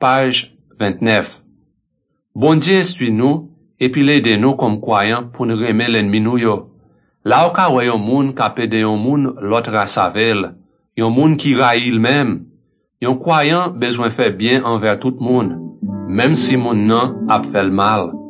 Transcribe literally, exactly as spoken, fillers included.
page vingt-neuf. Bon Dieu instruit nous, et puis l'aide nous comme croyants pour nous remettre l'ennemi nous yo. Là où ka wè yon moun ka pede yon moun l'autre rasavel, yon moun qui raille lui-même, yon croyant besoin faire bien envers tout le monde, même si moun nan ap fait le mal.